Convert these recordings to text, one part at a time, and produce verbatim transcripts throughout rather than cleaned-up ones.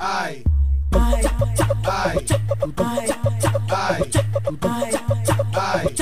Ai, ai, ai, ai, ai.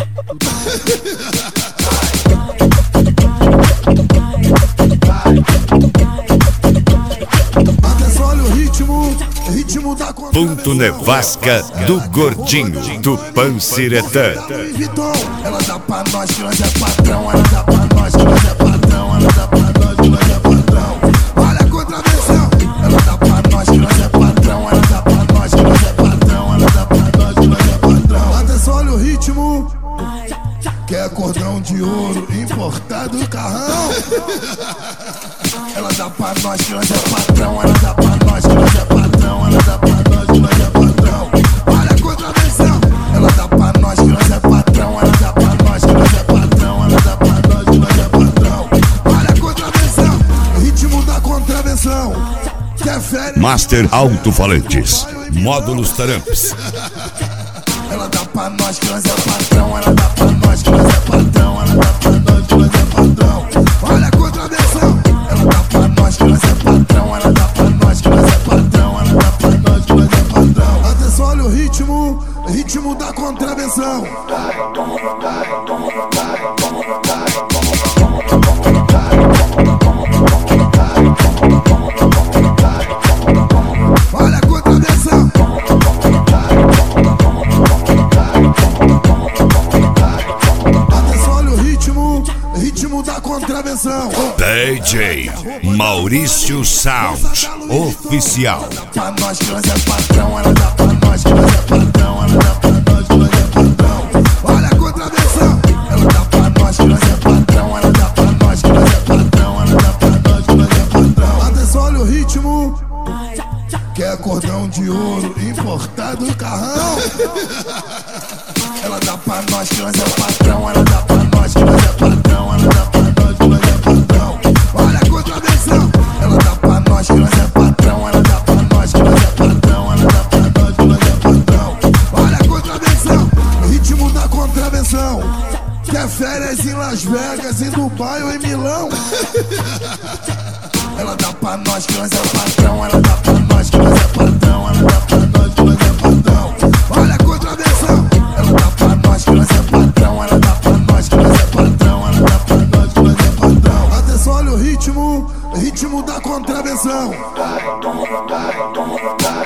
Atenção, olha o ritmo, ritmo da Ponto Nevasca do Gordinho, do Panciretã. Vitor, ela dá pra nós que nós é patrão, ela dá pra nós que nós é patrão, ela dá pra nós que nós é patrão. Olha a contravenção, ela dá pra nós que nós é patrão, ela dá pra nós que nós é patrão, ela dá pra nós que nós é patrão. Atenção, olha o ritmo, que é cordão de ouro importado do carrão. Ela dá pra nós que nós é patrão, ela dá pra nós que nós é patrão, ela dá pra nós que nós é patrão. Olha a contravenção, ela dá pra nós que nós é patrão, ela dá pra nós que nós é patrão, ela dá pra nós que nós é patrão. Olha a contravenção, ritmo da contravenção, que é férias. Master Alto-Falantes, Módulos Taramps. Ela dá pra nós que nós é patrão, ela dá pra nós que nós é patrão, ela dá pra nós que nós é patrão. Olha a contravenção, ela dá pra nós que nós é patrão, ela dá pra nós que nós é patrão, ela dá pra nós que nós é patrão. Atenção, olha o ritmo, ritmo da contravenção. Olha a contravenção. Atenção, olha o ritmo, ritmo da contravenção. D J Maurício Sound Oficial. Pra nós que nós é patrão, ela dá pra nós que nós é patrão, ela dá pra nós que nós é patrão. Olha a contravenção, ela dá pra nós que nós é patrão, ela dá pra nós que nós é patrão, ela dá pra nós que nós é patrão. Atenção, olha o ritmo, que é cordão de ouro importado do carrão. Ela dá pra nós que nós é patrão, ela dá pra nós que nós é patrão, ela dá pra nós que nós é patrão. Olha a contravenção, ela dá pra nós que nós é patrão, ela dá pra nós que nós é patrão, ela dá pra nós que nós é patrão. Olha a contravenção, ritmo da contravenção, que é férias em Las Vegas, em Dubai ou em Milão. Ela dá pra nós que nós é patrão, ela dá pra nós que nós é patrão, ela dá pra nós que nós é patrão. Olha a contravenção, ela dá pra nós que nós é patrão, ela dá pra nós que nós é patrão, ela dá pra nós que nós é patrão. Atenção, olha o ritmo, ritmo da contravenção.